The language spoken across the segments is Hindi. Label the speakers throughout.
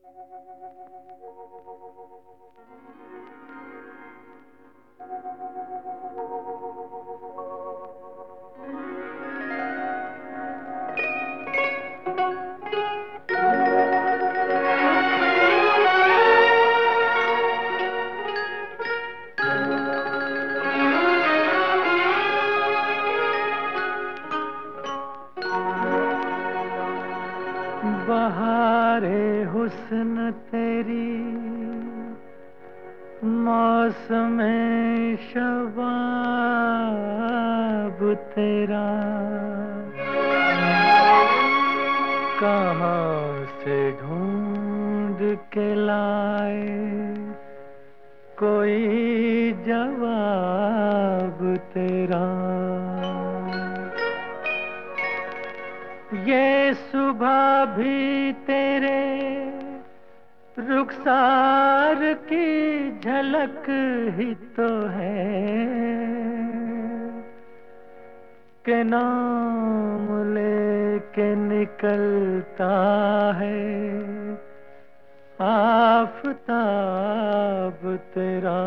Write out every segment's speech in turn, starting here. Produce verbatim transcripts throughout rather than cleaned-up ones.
Speaker 1: बहारे हुस्न तेरी मौसम शबाब तेरा कहाँ से ढूंढ के लाए कोई जवाब तेरा। ये सुबह भी तेरे रुखसार की झलक ही तो है कि नाम लेके निकलता है आफताब तेरा।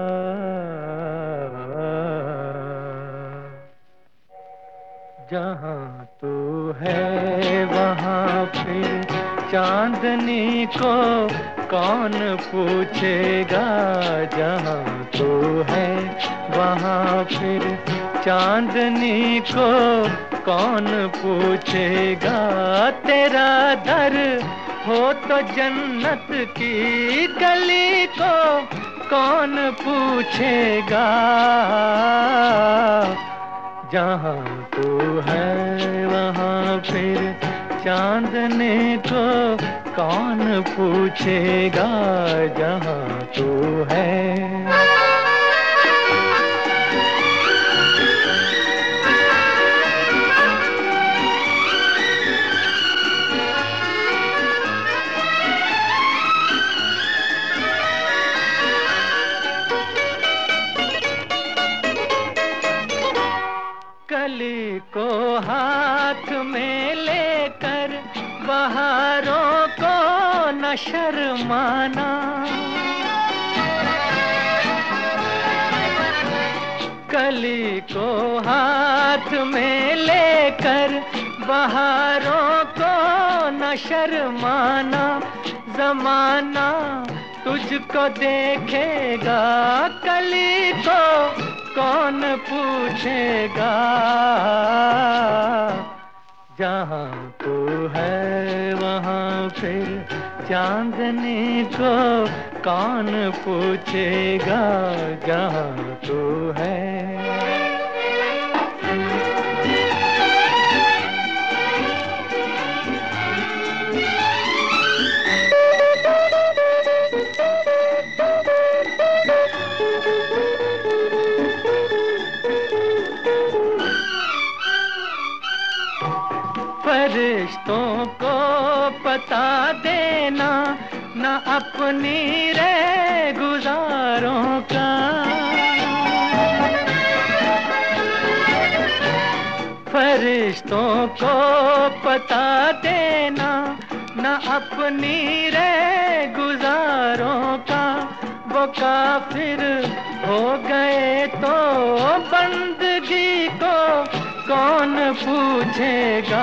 Speaker 1: जहाँ तू है वहाँ फिर चांदनी को कौन पूछेगा। जहाँ तू है वहाँ फिर चांदनी को कौन पूछेगा। तेरा दर हो तो जन्नत की गली को कौन पूछेगा। जहाँ तू है वहाँ फिर चांदनी को कौन पूछेगा। जहाँ तू है कली को हाथ में लेकर बहारों को न शर्माना। कली को हाथ में लेकर बहारों को न शर्माना। ज़माना तुझको देखेगा कली को कौन पूछेगा। जहाँ तू है वहाँ फिर चांदनी को कौन पूछेगा। जहाँ तू है फरिश्तों को पता देना न अपनी रे गुजारों का। फरिश्तों को पता देना न अपनी रे गुजारों का। वो काफिर हो गए तो बंदगी को कौन पूछेगा।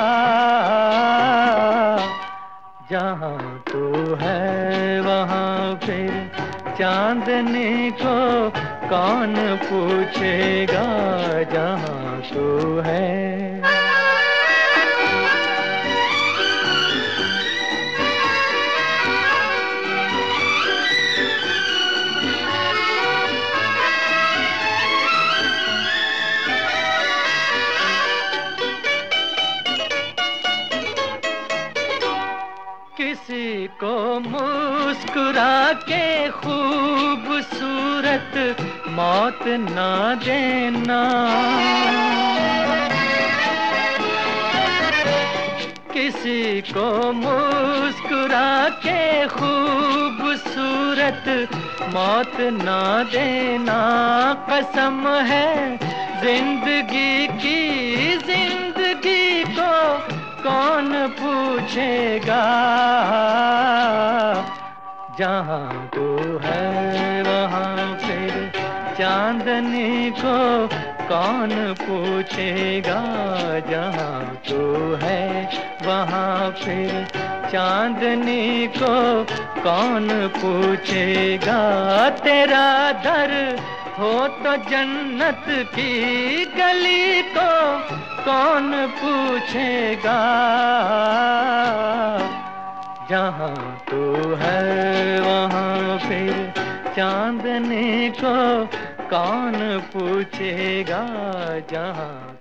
Speaker 1: जहाँ तू है वहाँ फिर चांदनी को कौन पूछेगा। जहाँ तू है किसी को मुस्कुरा के खूबसूरत मौत ना देना। किसी को मुस्कुरा के खूबसूरत मौत ना देना। कसम है जिंदगी की जिंदगी को कौन पूछेगा। जहाँ तू है वहाँ फिर चांदनी को कौन पूछेगा। जहाँ तू है वहाँ फिर चांदनी को कौन पूछेगा। तेरा दर हो तो जन्नत की गली को कौन पूछेगा। जहाँ तू है वहाँ फिर चांदनी को कौन पूछेगा। जहाँ